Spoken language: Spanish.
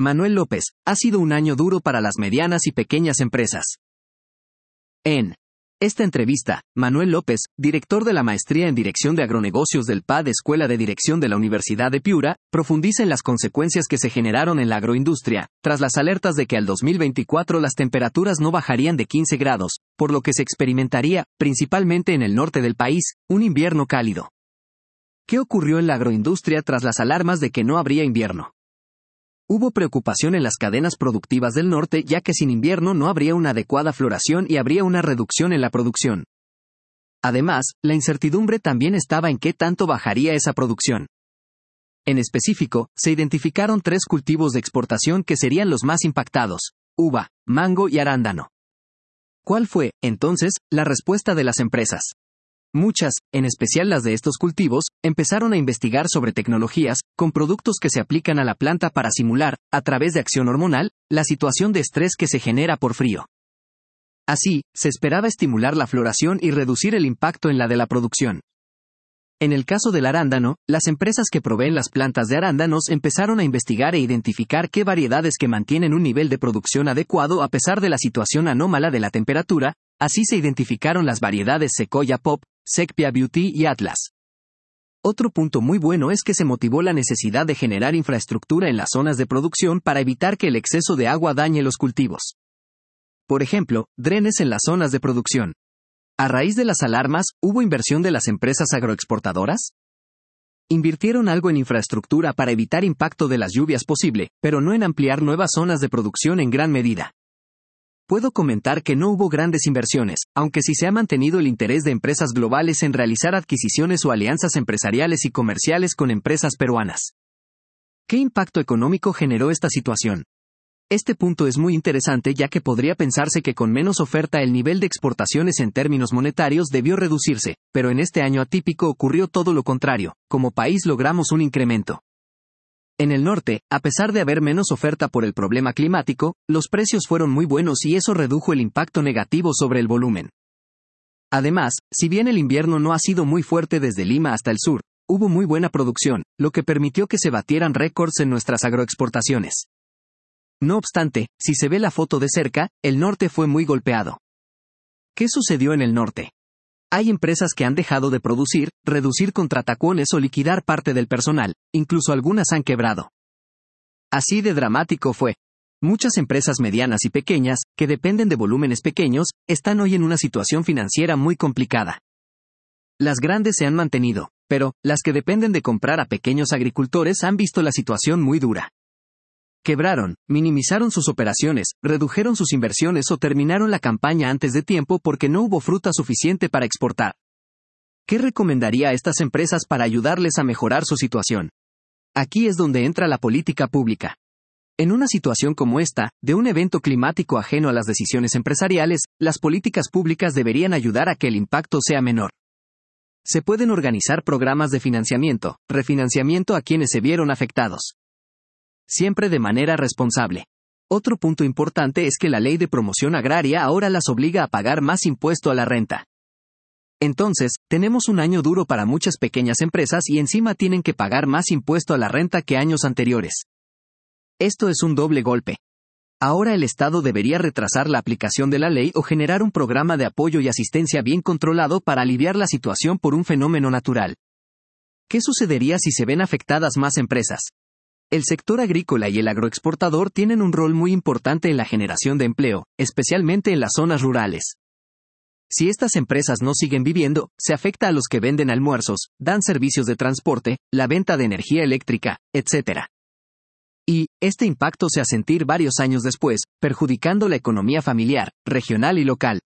Manuel López, ha sido un año duro para las medianas y pequeñas empresas. En esta entrevista, Manuel López, director de la Maestría en Dirección de Agronegocios del PAD Escuela de Dirección de la Universidad de Piura, profundiza en las consecuencias que se generaron en la agroindustria, tras las alertas de que al 2024 las temperaturas no bajarían de 15 grados, por lo que se experimentaría, principalmente en el norte del país, un invierno cálido. ¿Qué ocurrió en la agroindustria tras las alarmas de que no habría invierno? Hubo preocupación en las cadenas productivas del norte, ya que sin invierno no habría una adecuada floración y habría una reducción en la producción. Además, la incertidumbre también estaba en qué tanto bajaría esa producción. En específico, se identificaron 3 cultivos de exportación que serían los más impactados: uva, mango y arándano. ¿Cuál fue, entonces, la respuesta de las empresas? Muchas, en especial las de estos cultivos, empezaron a investigar sobre tecnologías, con productos que se aplican a la planta para simular, a través de acción hormonal, la situación de estrés que se genera por frío. Así, se esperaba estimular la floración y reducir el impacto en la de la producción. En el caso del arándano, las empresas que proveen las plantas de arándanos empezaron a investigar e identificar qué variedades que mantienen un nivel de producción adecuado a pesar de la situación anómala de la temperatura. Así se identificaron las variedades Sequoia Pop, Secpia Beauty y Atlas. Otro punto muy bueno es que se motivó la necesidad de generar infraestructura en las zonas de producción para evitar que el exceso de agua dañe los cultivos. Por ejemplo, drenes en las zonas de producción. A raíz de las alarmas, ¿hubo inversión de las empresas agroexportadoras? Invirtieron algo en infraestructura para evitar impacto de las lluvias posible, pero no en ampliar nuevas zonas de producción en gran medida. Puedo comentar que no hubo grandes inversiones, aunque sí se ha mantenido el interés de empresas globales en realizar adquisiciones o alianzas empresariales y comerciales con empresas peruanas. ¿Qué impacto económico generó esta situación? Este punto es muy interesante, ya que podría pensarse que con menos oferta el nivel de exportaciones en términos monetarios debió reducirse, pero en este año atípico ocurrió todo lo contrario. Como país logramos un incremento. En el norte, a pesar de haber menos oferta por el problema climático, los precios fueron muy buenos y eso redujo el impacto negativo sobre el volumen. Además, si bien el invierno no ha sido muy fuerte desde Lima hasta el sur, hubo muy buena producción, lo que permitió que se batieran récords en nuestras agroexportaciones. No obstante, si se ve la foto de cerca, el norte fue muy golpeado. ¿Qué sucedió en el norte? Hay empresas que han dejado de producir, reducir contratacones o liquidar parte del personal, incluso algunas han quebrado. Así de dramático fue. Muchas empresas medianas y pequeñas, que dependen de volúmenes pequeños, están hoy en una situación financiera muy complicada. Las grandes se han mantenido, pero las que dependen de comprar a pequeños agricultores han visto la situación muy dura. Quebraron, minimizaron sus operaciones, redujeron sus inversiones o terminaron la campaña antes de tiempo porque no hubo fruta suficiente para exportar. ¿Qué recomendaría a estas empresas para ayudarles a mejorar su situación? Aquí es donde entra la política pública. En una situación como esta, de un evento climático ajeno a las decisiones empresariales, las políticas públicas deberían ayudar a que el impacto sea menor. Se pueden organizar programas de financiamiento, refinanciamiento a quienes se vieron afectados. Siempre de manera responsable. Otro punto importante es que la ley de promoción agraria ahora las obliga a pagar más impuesto a la renta. Entonces, tenemos un año duro para muchas pequeñas empresas y encima tienen que pagar más impuesto a la renta que años anteriores. Esto es un doble golpe. Ahora el Estado debería retrasar la aplicación de la ley o generar un programa de apoyo y asistencia bien controlado para aliviar la situación por un fenómeno natural. ¿Qué sucedería si se ven afectadas más empresas? El sector agrícola y el agroexportador tienen un rol muy importante en la generación de empleo, especialmente en las zonas rurales. Si estas empresas no siguen viviendo, se afecta a los que venden almuerzos, dan servicios de transporte, la venta de energía eléctrica, etc. Y, este impacto se ha sentir varios años después, perjudicando la economía familiar, regional y local.